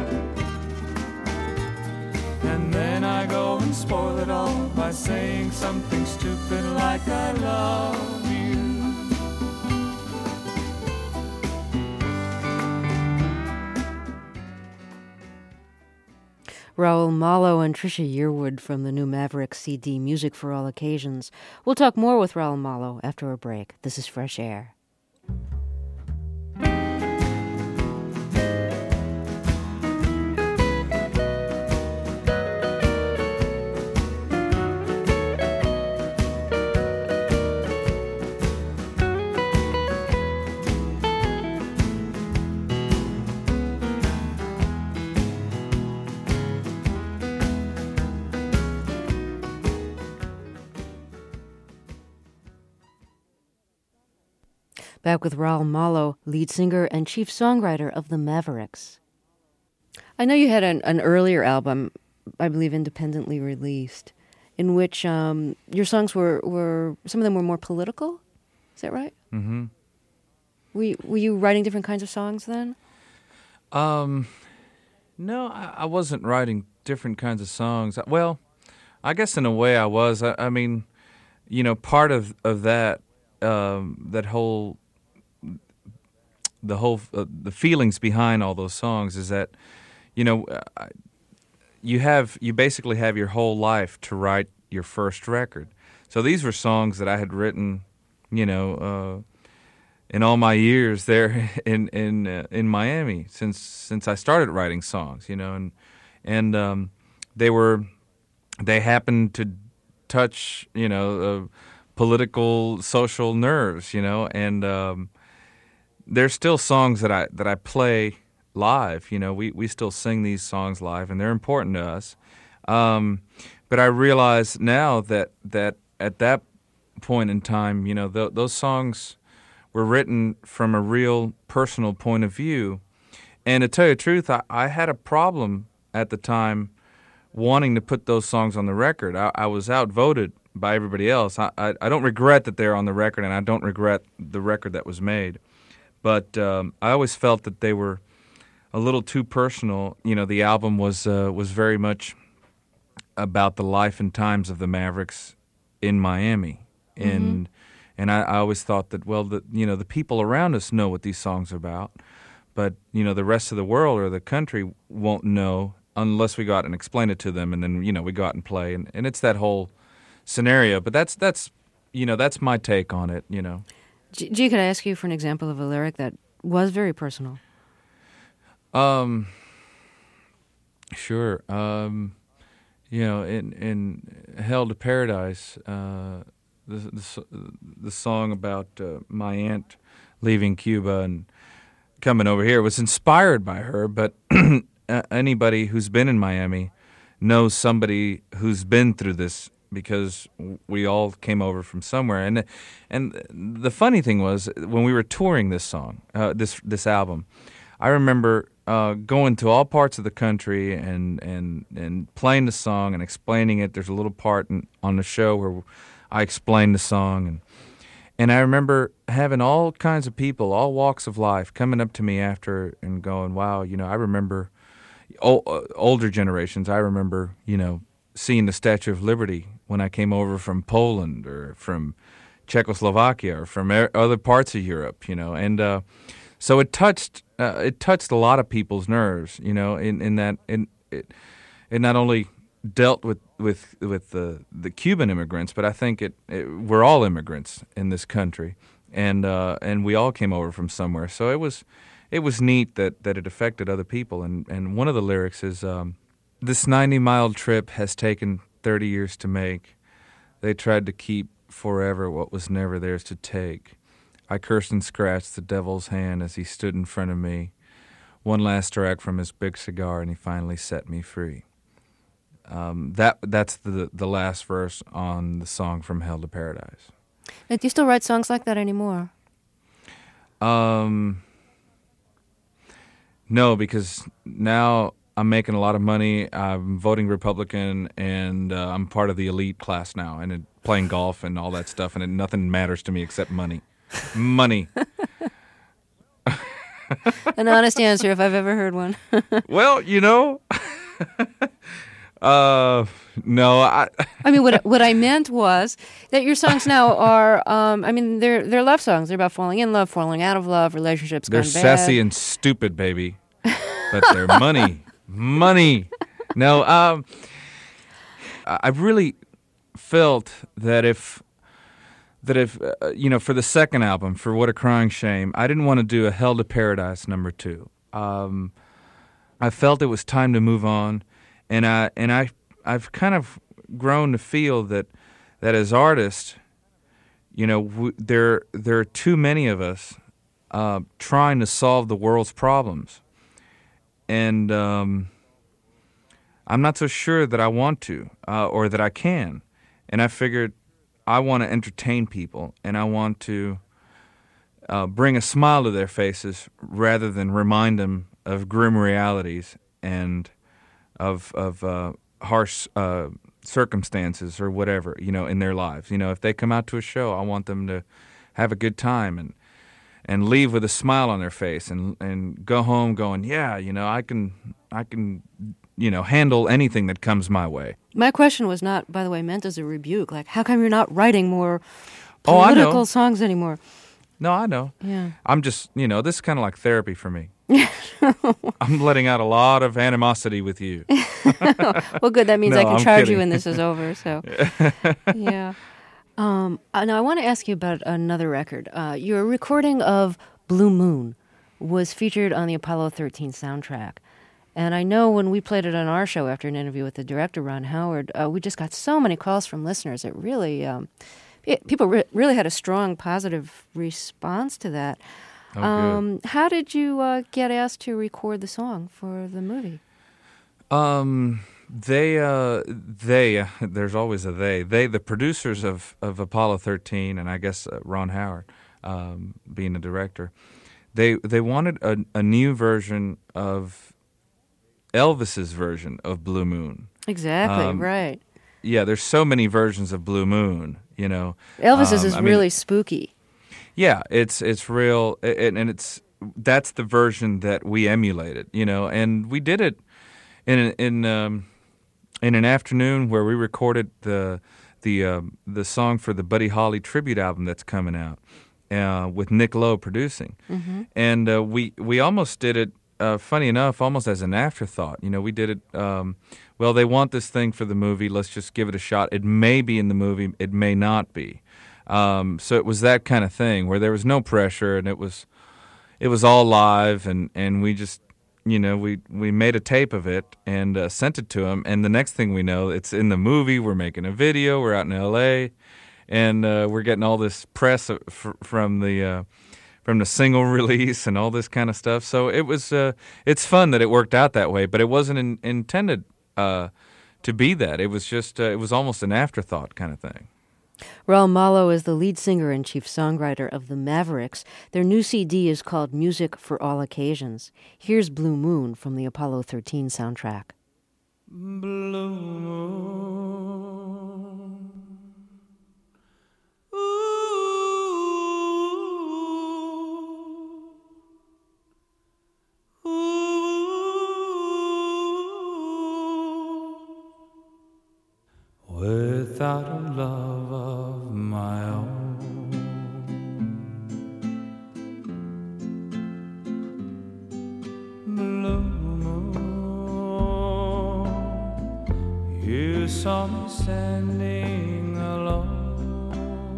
And then I go and spoil it all by saying something stupid like I love you. Raul Malo and Trisha Yearwood from the new Maverick C D, Music for All Occasions. We'll talk more with Raul Malo after a break. This is Fresh Air. Back with Raul Malo, lead singer and chief songwriter of the Mavericks. I know you had an, an earlier album, I believe independently released, in which um, your songs were, were, some of them were more political? Is that right? Mm-hmm. Were you, were you writing different kinds of songs then? Um, no, I, I wasn't writing different kinds of songs. Well, I guess in a way I was. I, I mean, you know, part of, of that, um, that whole... the whole uh, the feelings behind all those songs is that, you know, uh, you have you basically have your whole life to write your first record. So these were songs that I had written, you know, uh, in all my years there in in uh, in Miami since since I started writing songs, you know, and and um, they were they happened to touch, you know, uh, political, social nerves, you know, and um, there's still songs that I that I play live. You know, we, we still sing these songs live, and they're important to us. Um, but I realize now that that at that point in time, you know, th- those songs were written from a real personal point of view. And to tell you the truth, I, I had a problem at the time wanting to put those songs on the record. I, I was outvoted by everybody else. I, I I don't regret that they're on the record, and I don't regret the record that was made. But um, I always felt that they were a little too personal. You know, the album was uh, was very much about the life and times of the Mavericks in Miami, mm-hmm. and and I, I always thought that, well, the you know the people around us know what these songs are about, but you know the rest of the world or the country won't know unless we go out and explain it to them, and then you know we go out and play, and, and it's that whole scenario. But that's that's you know that's my take on it. You know. G, G, could I ask you for an example of a lyric that was very personal? Um, sure. Um, you know, in in Hell to Paradise, uh, the, the the song about uh, my aunt leaving Cuba and coming over here was inspired by her. But anybody who's been in Miami knows somebody who's been through this because we all came over from somewhere. And and the funny thing was, when we were touring this song, uh, this this album, I remember uh, going to all parts of the country and, and, and playing the song and explaining it. There's a little part in, on the show where I explain the song, and and I remember having all kinds of people, all walks of life, coming up to me after and going, "Wow, you know, I remember o- older generations. I remember, you know, seeing the Statue of Liberty when I came over from Poland or from Czechoslovakia or from er- other parts of Europe, you know." And uh, so it touched uh, it touched a lot of people's nerves, you know, in in that in it, it not only dealt with with with the the Cuban immigrants, but I think it, it we're all immigrants in this country, and uh, and we all came over from somewhere. So it was it was neat that, that it affected other people. And, and one of the lyrics is, um, "This ninety mile trip has taken thirty years to make. They tried to keep forever what was never theirs to take. I cursed and scratched the devil's hand as he stood in front of me. One last drag from his big cigar, and he finally set me free." Um, that that's the the last verse on the song From Hell to Paradise. Now, do you still write songs like that anymore? Um, no, because now I'm making a lot of money. I'm voting Republican, and uh, I'm part of the elite class now, and it, playing golf and all that stuff, and it, nothing matters to me except money. Money. An honest answer, if I've ever heard one. Well, you know, uh, no, I. I mean, what what I meant was that your songs now are, um, I mean, they're they're love songs. They're about falling in love, falling out of love, relationships They're gone bad. sassy and stupid, baby, but they're money, money. No, um, I really felt that if. That if, uh, you know, for the second album, for What a Crying Shame, I didn't want to do a Hell to Paradise number two. Um, I felt it was time to move on, and I and I I've kind of grown to feel that that as artists, you know, w- there there are too many of us uh, trying to solve the world's problems, and um, I'm not so sure that I want to uh, or that I can, and I figured. I want to entertain people, and I want to uh, bring a smile to their faces rather than remind them of grim realities and of of uh, harsh uh, circumstances or whatever, you know, in their lives. You know, if they come out to a show, I want them to have a good time and and leave with a smile on their face and and go home going, yeah, you know, I can I can. you know, handle anything that comes my way. My question was not, by the way, meant as a rebuke. Like, how come you're not writing more oh, political I know. songs anymore? No, I know. Yeah. I'm just, you know, this is kind of like therapy for me. I'm letting out a lot of animosity with you. Well, good. That means no, I can I'm charge kidding. you when this is over. So, yeah. Um, uh, now, I want to ask you about another record. Uh, your recording of Blue Moon was featured on the Apollo thirteen soundtrack. And I know when we played it on our show after an interview with the director, Ron Howard, uh, we just got so many calls from listeners. It really, um, it, people re- really had a strong, positive response to that. Oh, um, good. How did you uh, get asked to record the song for the movie? Um, they, uh, they, uh, there's always a they. They, the producers of, of Apollo thirteen, and I guess uh, Ron Howard, um, being the director, they they wanted a, a new version of Elvis's version of Blue Moon. Exactly, um, right. Yeah, there's so many versions of Blue Moon, you know. Elvis's um, is I mean, really spooky. Yeah, it's it's real, and, and it's that's the version that we emulated, you know, and we did it in in um, in an afternoon where we recorded the the um, the song for the Buddy Holly tribute album that's coming out uh, with Nick Lowe producing, Mm-hmm. and uh, we we almost did it. Uh, funny enough, almost as an afterthought. You know, we did it, um, well, they want this thing for the movie, let's just give it a shot. It may be in the movie, it may not be. Um, so it was that kind of thing where there was no pressure, and it was it was all live, and, and we just, you know, we, we made a tape of it and uh, sent it to him, and the next thing we know, it's in the movie, we're making a video, we're out in L A, and uh, we're getting all this press f- from the... Uh, from the single release and all this kind of stuff. So it was, uh, it's fun that it worked out that way, but it wasn't in, intended uh, to be that. It was just, uh, it was almost an afterthought kind of thing. Raul Malo is the lead singer and chief songwriter of the Mavericks. Their new C D is called Music for All Occasions. Here's Blue Moon from the Apollo thirteen soundtrack. Blue moon, ooh, ooh, without a love of my own, blue moon, you saw me standing alone,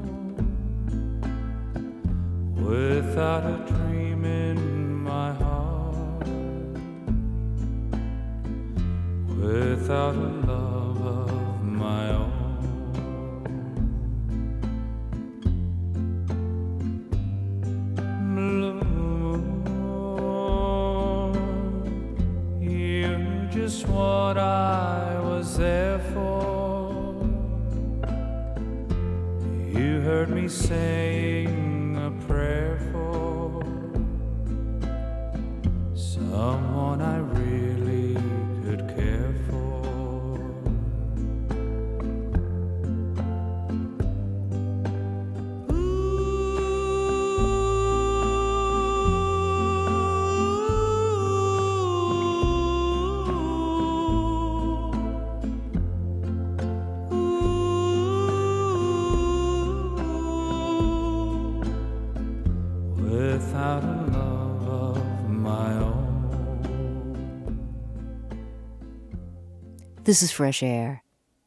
without a dream in my heart, without a love of my own. Blue moon, you're just what I was there for. You heard me saying a prayer for someone I really could care for. Without a love of my own. This is Fresh Air.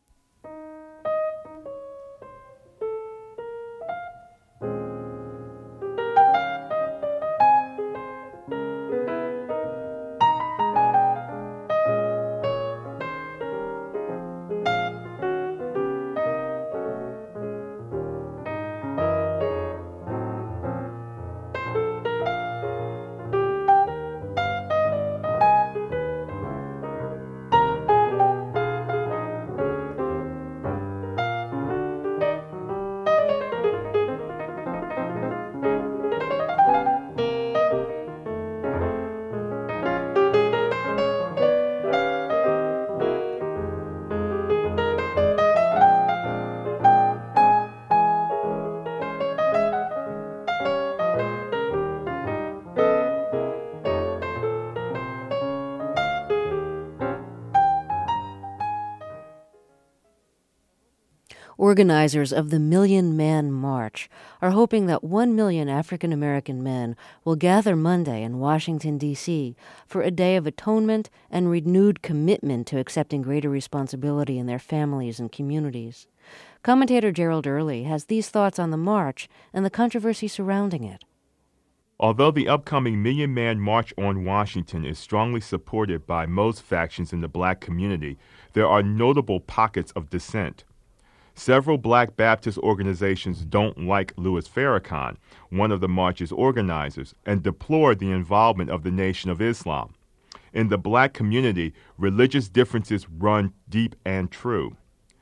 Organizers of the Million Man March are hoping that one million African American men will gather Monday in Washington, D C for a day of atonement and renewed commitment to accepting greater responsibility in their families and communities. Commentator Gerald Early has these thoughts on the march and the controversy surrounding it. Although the upcoming Million Man March on Washington is strongly supported by most factions in the black community, there are notable pockets of dissent. Several black Baptist organizations don't like Louis Farrakhan, one of the march's organizers, and deplore the involvement of the Nation of Islam. In the black community, religious differences run deep and true.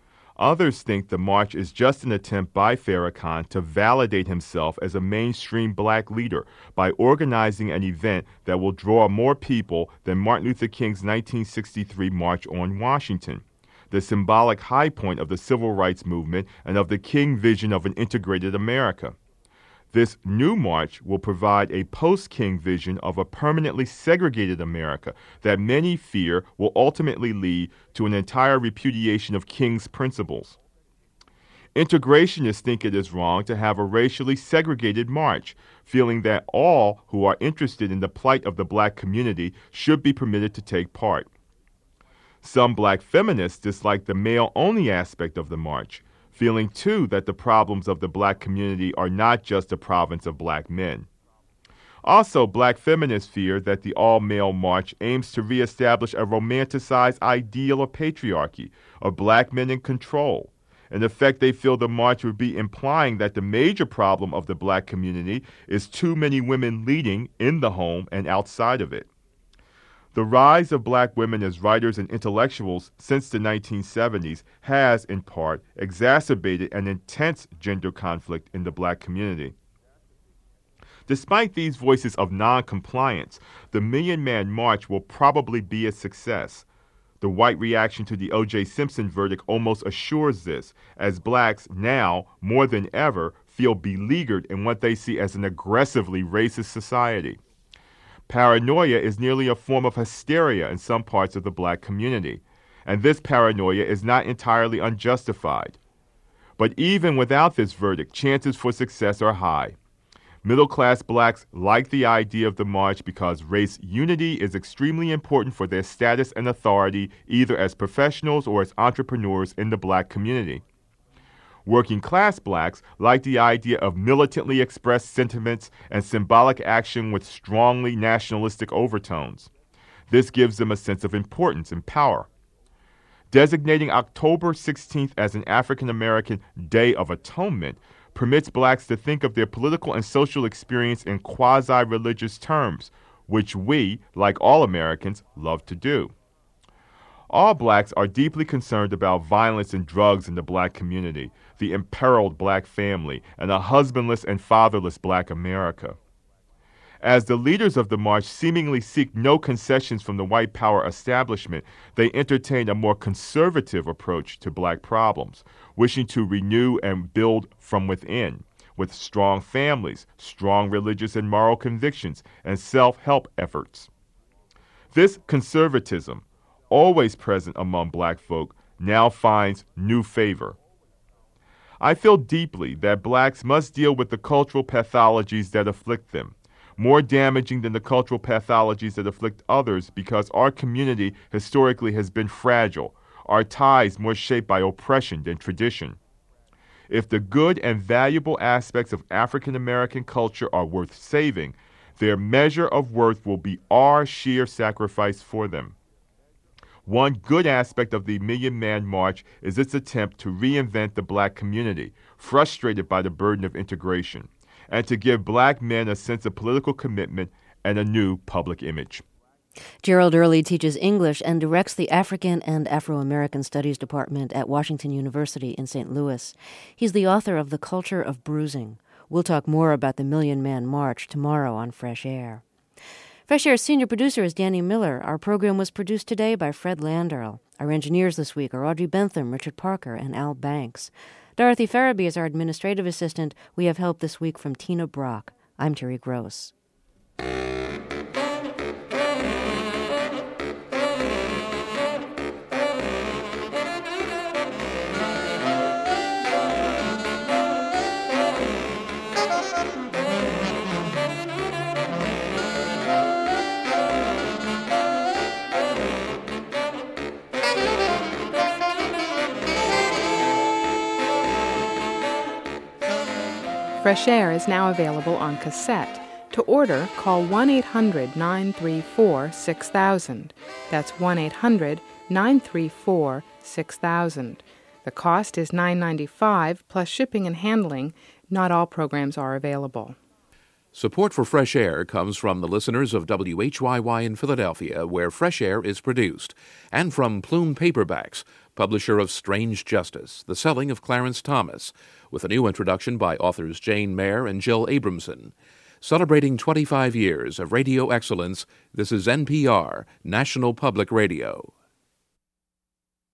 Others think the march is just an attempt by Farrakhan to validate himself as a mainstream black leader by organizing an event that will draw more people than Martin Luther King's nineteen sixty-three March on Washington, the symbolic high point of the civil rights movement and of the King vision of an integrated America. This new march will provide a post-King vision of a permanently segregated America that many fear will ultimately lead to an entire repudiation of King's principles. Integrationists think it is wrong to have a racially segregated march, feeling that all who are interested in the plight of the black community should be permitted to take part. Some black feminists dislike the male-only aspect of the march, feeling too that the problems of the black community are not just a province of black men. Also, black feminists fear that the all-male march aims to reestablish a romanticized ideal of patriarchy, of black men in control. In effect, they feel the march would be implying that the major problem of the black community is too many women leading in the home and outside of it. The rise of black women as writers and intellectuals since the nineteen seventies has, in part, exacerbated an intense gender conflict in the black community. Despite these voices of non-compliance, the Million Man March will probably be a success. The white reaction to the O J Simpson verdict almost assures this, as blacks now, more than ever, feel beleaguered in what they see as an aggressively racist society. Paranoia is nearly a form of hysteria in some parts of the black community, and this paranoia is not entirely unjustified. But even without this verdict, chances for success are high. Middle-class blacks like the idea of the march because race unity is extremely important for their status and authority, either as professionals or as entrepreneurs in the black community. Working-class blacks like the idea of militantly expressed sentiments and symbolic action with strongly nationalistic overtones. This gives them a sense of importance and power. Designating October sixteenth as an African American Day of Atonement permits blacks to think of their political and social experience in quasi-religious terms, which we, like all Americans, love to do. All blacks are deeply concerned about violence and drugs in the black community, the imperiled black family, and a husbandless and fatherless black America. As the leaders of the march seemingly seek no concessions from the white power establishment, they entertain a more conservative approach to black problems, wishing to renew and build from within, with strong families, strong religious and moral convictions, and self-help efforts. This conservatism, always present among black folk, now finds new favor. I feel deeply that blacks must deal with the cultural pathologies that afflict them, more damaging than the cultural pathologies that afflict others because our community historically has been fragile, our ties more shaped by oppression than tradition. If the good and valuable aspects of African American culture are worth saving, their measure of worth will be our sheer sacrifice for them. One good aspect of the Million Man March is its attempt to reinvent the black community, frustrated by the burden of integration, and to give black men a sense of political commitment and a new public image. Gerald Early teaches English and directs the African and Afro-American Studies Department at Washington University in Saint Louis. He's the author of The Culture of Bruising. We'll talk more about the Million Man March tomorrow on Fresh Air. Fresh Air's senior producer is Danny Miller. Our program was produced today by Fred Landerl. Our engineers this week are Audrey Bentham, Richard Parker, and Al Banks. Dorothy Farabee is our administrative assistant. We have help this week from Tina Brock. I'm Terry Gross. Fresh Air is now available on cassette. To order, call one eight hundred nine three four six thousand. That's one eight hundred nine three four six thousand. The cost is nine dollars and ninety-five cents plus shipping and handling. Not all programs are available. Support for Fresh Air comes from the listeners of W H Y Y in Philadelphia, where Fresh Air is produced, and from Plume Paperbacks, publisher of Strange Justice, The Selling of Clarence Thomas, with a new introduction by authors Jane Mayer and Jill Abramson. Celebrating twenty-five years of radio excellence, this is N P R, National Public Radio.